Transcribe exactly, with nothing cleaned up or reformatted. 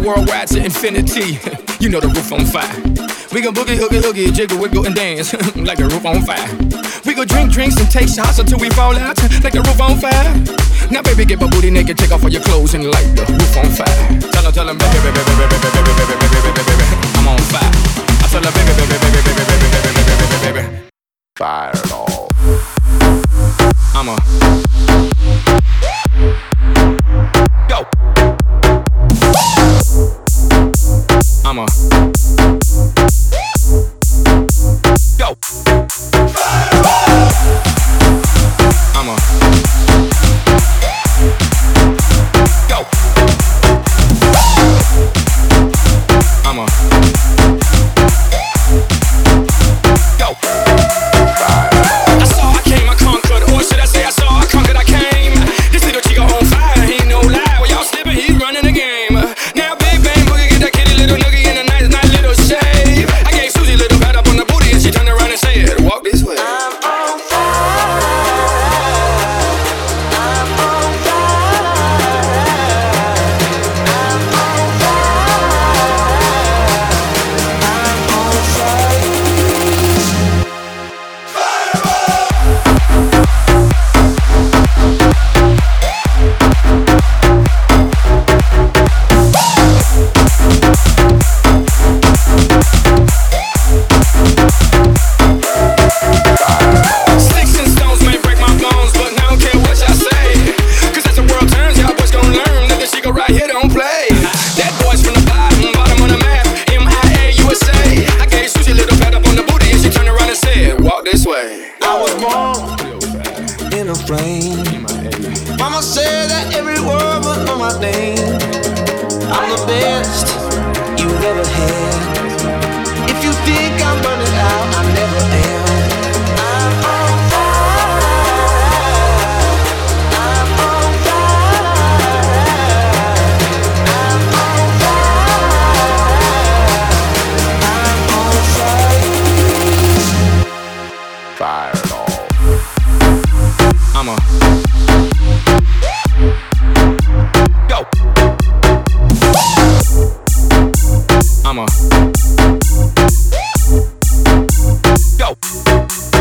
worldwide to infinity. You know the roof on fire. We gon' boogie, oogie, oogie, jiggle, wiggle, and dance like the roof on fire. We gon' drink drinks and take shots until we fall out like the roof on fire. Now baby, get my booty naked, take off all your clothes and light the roof on fire. Tell her, tell her, baby, baby, baby, baby, baby, baby, baby, baby, baby, I'm on fire. I tell her, baby, baby, baby, baby, baby, baby, baby, baby, baby, fire it all. I'm a go. I'm a go. I'm a go. I'm a go. I saw, I came, I conquered, or should I say I saw, I conquered, I came. This little chico on fire, he ain't no lie. Well, y'all slipping, he's running the game. Now big bang boogie, get that kitty little noogie in a nice, nice little shave. I gave Susie a little pat up on the booty and she turned around and said, walk this way. I'm on Mama said that every word was on my name. I'm the best you've ever had. If you think I'm running out, I never am. I'm on fire. I'm on fire. I'm on fire. I'm on fire. Fire it all. I'm a go. I'm a go.